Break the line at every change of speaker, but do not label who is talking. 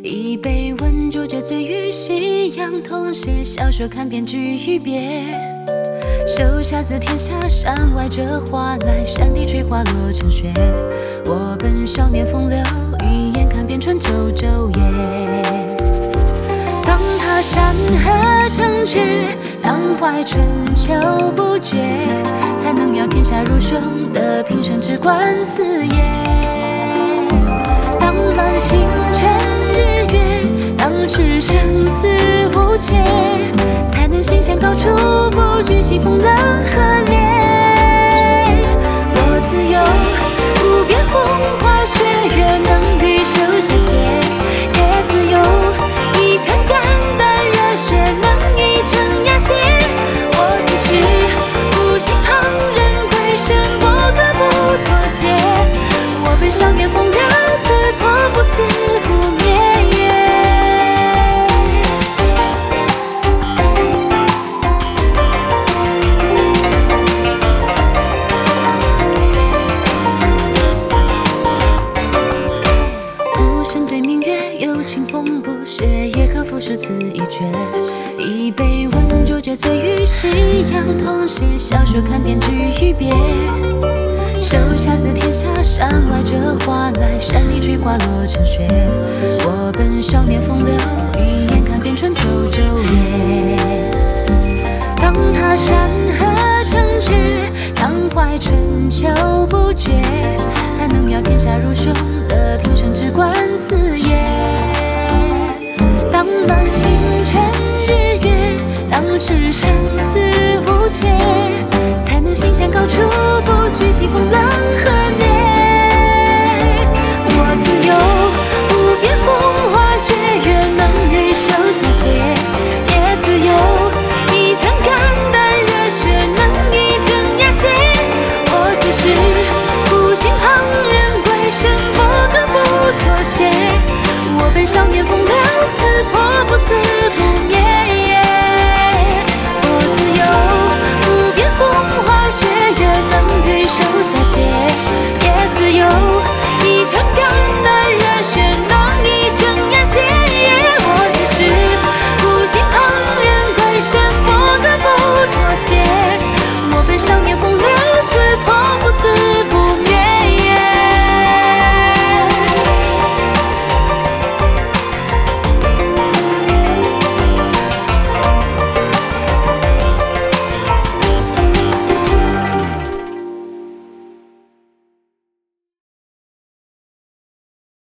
一杯温煮着醉于夕阳，同写小说看遍句别。手下自天下山外，这花来山地吹花落成雪。我本少年风流，一眼看遍春秋昼夜。当踏山河成绝，当怀春秋不绝，才能要天下如兄的平生只管四野。当满星辰日月，当时生死无解，才能心向高处，不惧西风冷和烈。我自由，无边风花雪月，能与手下写，也自由，一腔肝胆热血，能一城压血。我自是不信旁人归身，我格不妥协。我本少年风流，自破不死不灭。孤身对明月，有清风不歇，也可俯视此一绝。一杯温煮着醉于夕阳，同写小说看遍句别。手下自天下山外，这花来山地吹花落成雪。我本少年风流，一眼看遍春秋昼夜。当踏山河成绝，当怀春秋不绝，才能要天下如兄的平生只管四野。当满星辰日月，当时生死无解，才能心向高处，不惧西风冷和烈。我自由，无边风花雪月，能与手下写，也自由，一腔肝胆热血，能一城压血。我自是不信旁人归身，我格不妥协。我本少年风流，